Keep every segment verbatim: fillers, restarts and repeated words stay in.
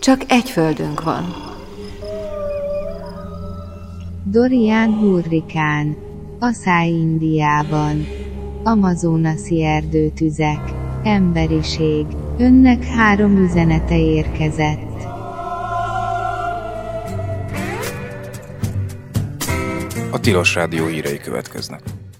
Csak egy földünk van. Dorian hurrikán. Asszály Indiában. Amazonasi erdőtüzek. Emberiség. Önnek három üzenete érkezett. A Tilos Rádió hírei következnek.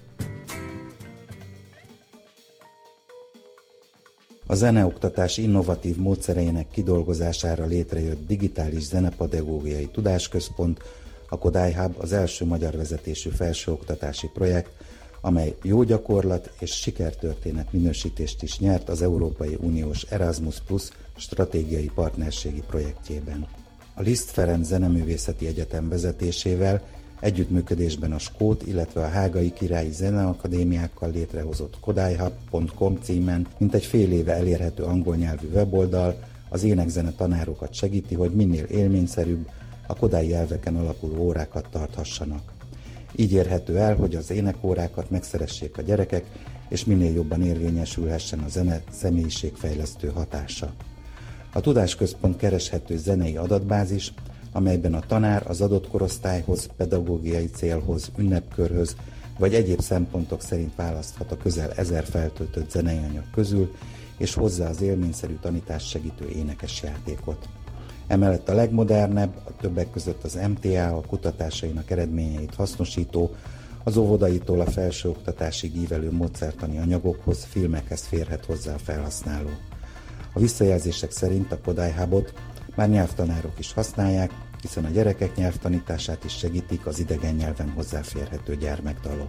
A zeneoktatás innovatív módszereinek kidolgozására létrejött digitális zenepedagógiai tudásközpont, a Kodály Hub az első magyar vezetésű felsőoktatási projekt, amely jó gyakorlat és sikertörténet minősítést is nyert az Európai Uniós Erasmus Plus stratégiai partnerségi projektjében. A Liszt Ferenc Zeneművészeti Egyetem vezetésével együttműködésben a Skót, illetve a Hágai Királyi Zeneakadémiákkal létrehozott kodályhub pont com címen mintegy fél éve elérhető angol nyelvű weboldal az énekzene tanárokat segíti, hogy minél élményszerűbb, a kodályi elveken alapuló órákat tarthassanak. Így érhető el, hogy az énekórákat megszeressék a gyerekek, és minél jobban érvényesülhessen a zene személyiségfejlesztő hatása. A tudásközpont kereshető zenei adatbázis, amelyben a tanár az adott korosztályhoz, pedagógiai célhoz, ünnepkörhöz vagy egyéb szempontok szerint választhat a közel ezer feltöltött zenei anyag közül, és hozzá az élményszerű tanítást segítő énekes játékot. Emellett a legmodernebb, a többek között az em té á a kutatásainak eredményeit hasznosító, az óvodaitól a felsőoktatásig ívelő módszertani anyagokhoz, filmekhez férhet hozzá a felhasználó. A visszajelzések szerint a Kodály Hubot már nyelvtanárok is használják, hiszen a gyerekek nyelvtanítását is segítik az idegen nyelven hozzáférhető gyermekdalok.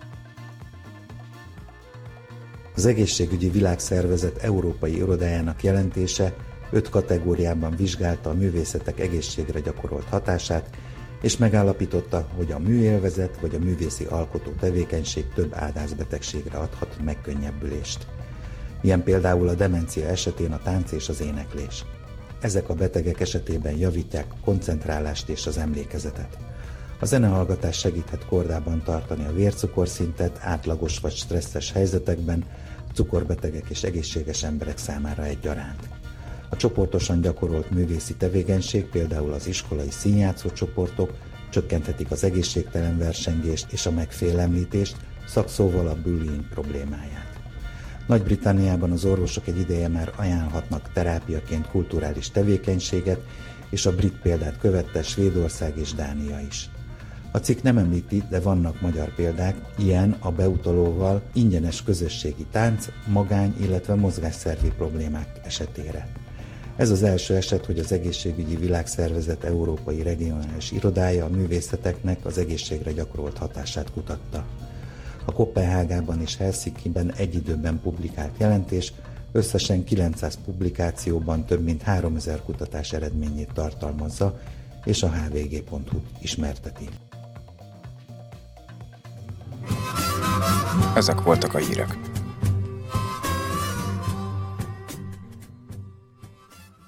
Az Egészségügyi Világszervezet Európai Irodájának jelentése öt kategóriában vizsgálta a művészetek egészségre gyakorolt hatását, és megállapította, hogy a műélvezet vagy a művészi alkotó tevékenység több ádászbetegségre adhat megkönnyebbülést. Ilyen például a demencia esetén a tánc és az éneklés. Ezek a betegek esetében javítják a koncentrálást és az emlékezetet. A zenehallgatás segíthet kordában tartani a vércukorszintet átlagos vagy stresszes helyzetekben, cukorbetegek és egészséges emberek számára egyaránt. A csoportosan gyakorolt művészi tevékenység, például az iskolai színjátszó csoportok csökkenthetik az egészségtelen versengést és a megfélemlítést, szakszóval a bullying problémáját. Nagy-Britanniában az orvosok egy ideje már ajánlhatnak terápiaként kulturális tevékenységet, és a brit példát követte Svédország és Dánia is. A cikk nem említi, de vannak magyar példák, ilyen a beutalóval ingyenes közösségi tánc, magány, illetve mozgásszervi problémák esetére. Ez az első eset, hogy az Egészségügyi Világszervezet Európai Regionális Irodája a művészeteknek az egészségre gyakorolt hatását kutatta. A Koppenhágában és Helsinkiben egy időben publikált jelentés összesen kilencszáz publikációban több mint háromezer kutatás eredményét tartalmazza, és a há vé gé pont hú ismerteti. Ezek voltak a hírek.